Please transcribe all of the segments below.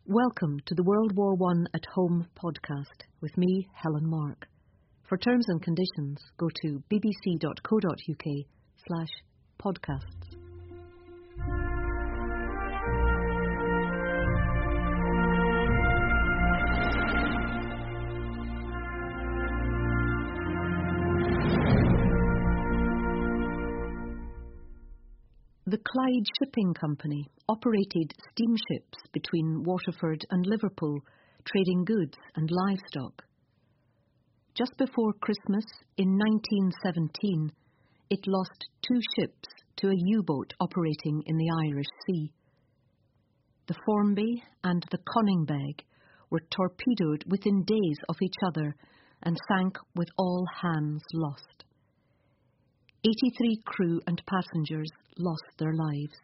Welcome to the World War I at Home podcast with me, Helen Mark. For terms and conditions, go to bbc.co.uk/podcasts. The Clyde Shipping Company operated steamships between Waterford and Liverpool, trading goods and livestock. Just before Christmas in 1917, it lost 2 ships to a U-boat operating in the Irish Sea. The Formby and the Conningbeg were torpedoed within days of each other and sank with all hands lost. 83 crew and passengers lost their lives,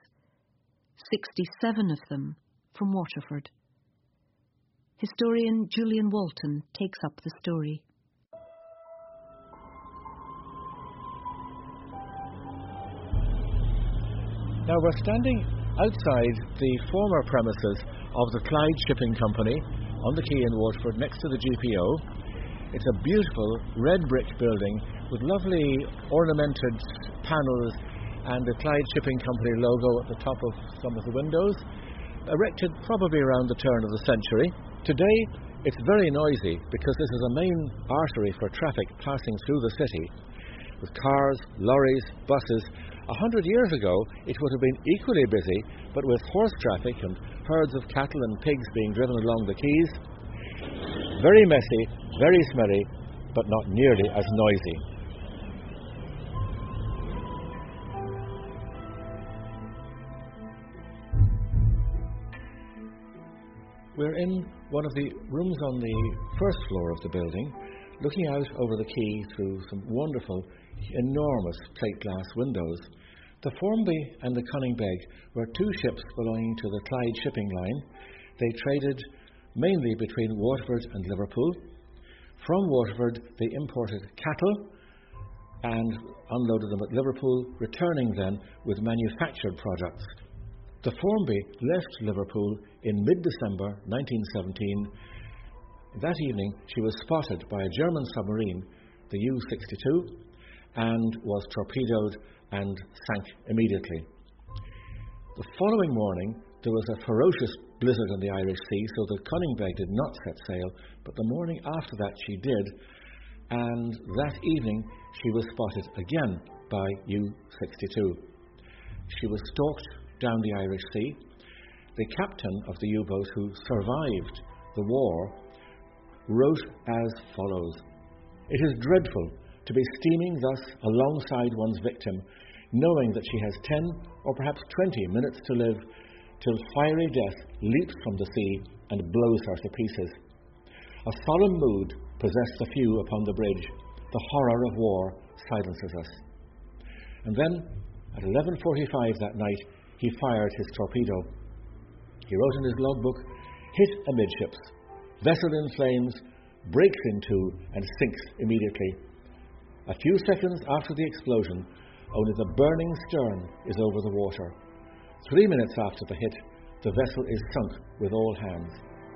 67 of them from Waterford. Historian Julian Walton takes up the story. Now we're standing outside the former premises of the Clyde Shipping Company on the quay in Waterford next to the GPO. It's a beautiful red brick building with lovely ornamented panels and the Clyde Shipping Company logo at the top of some of the windows, erected probably around the turn of the century. Today it's very noisy because this is a main artery for traffic passing through the city, with cars, lorries, buses. 100 years ago it would have been equally busy, but with horse traffic and herds of cattle and pigs being driven along the quays. Very messy, very smelly, but not nearly as noisy. We're in one of the rooms on the first floor of the building, looking out over the quay through some wonderful, enormous plate glass windows. The Formby and the Conningbeg were 2 ships belonging to the Clyde Shipping Line. They traded mainly between Waterford and Liverpool. From Waterford they imported cattle and unloaded them at Liverpool, returning then with manufactured products. The Formby left Liverpool in mid-December 1917. That evening she was spotted by a German submarine, the U-62, and was torpedoed and sank immediately. The following morning there was a ferocious blizzard on the Irish Sea, so the Conningbeg did not set sail, but the morning after that she did, and that evening she was spotted again by U-62. She was stalked down the Irish Sea. The captain of the U-boat who survived the war wrote as follows: "It is dreadful to be steaming thus alongside one's victim, knowing that she has 10 or perhaps 20 minutes to live till fiery death leaps from the sea and blows her to pieces. A solemn mood possessed the few upon the bridge. The horror of war silences us." And then, at 11:45 that night, he fired his torpedo. He wrote in his logbook, "Hit amidships. Vessel in flames, breaks in two and sinks immediately. A few seconds after the explosion, only the burning stern is over the water. 3 minutes after the hit, the vessel is sunk with all hands."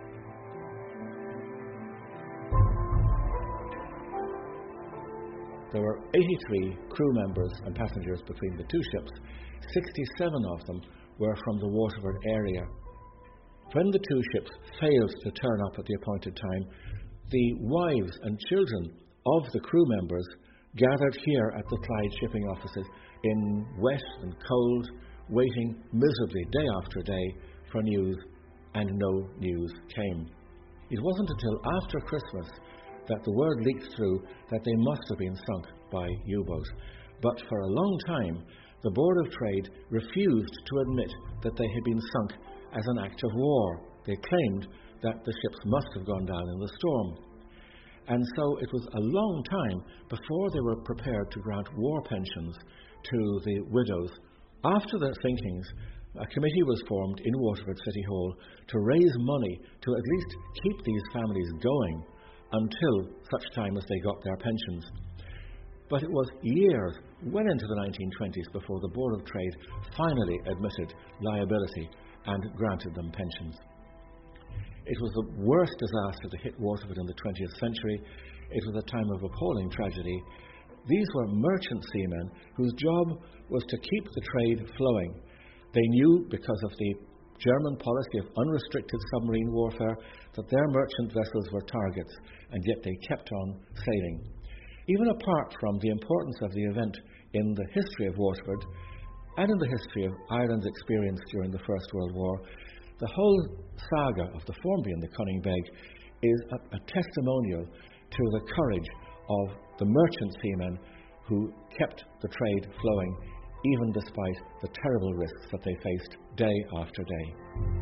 There were 83 crew members and passengers between the 2 ships. 67 of them were from the Waterford area. When the 2 ships failed to turn up at the appointed time, the wives and children of the crew members gathered here at the Clyde shipping offices in wet and cold, waiting miserably day after day for news, and no news came. It wasn't until after Christmas that the word leaked through that they must have been sunk by U-boat. But for a long time, the Board of Trade refused to admit that they had been sunk as an act of war. They claimed that the ships must have gone down in the storm. And so it was a long time before they were prepared to grant war pensions to the widows. After their thinkings, a committee was formed in Waterford City Hall to raise money to at least keep these families going until such time as they got their pensions. But it was years, well into the 1920s, before the Board of Trade finally admitted liability and granted them pensions. It was the worst disaster to hit Waterford in the 20th century. It was a time of appalling tragedy. These were merchant seamen whose job was to keep the trade flowing. They knew, because of the German policy of unrestricted submarine warfare, that their merchant vessels were targets, and yet they kept on sailing. Even apart from the importance of the event in the history of Waterford and in the history of Ireland's experience during the First World War, the whole saga of the Formby and the Cunning Beg is a testimonial to the courage of the merchant seamen who kept the trade flowing, even despite the terrible risks that they faced day after day.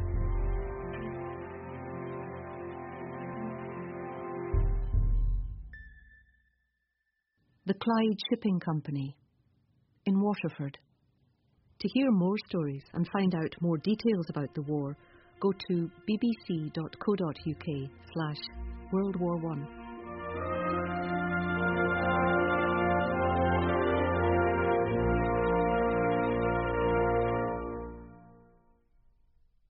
The Clyde Shipping Company in Waterford. To hear more stories and find out more details about the war, go to bbc.co.uk/World War I.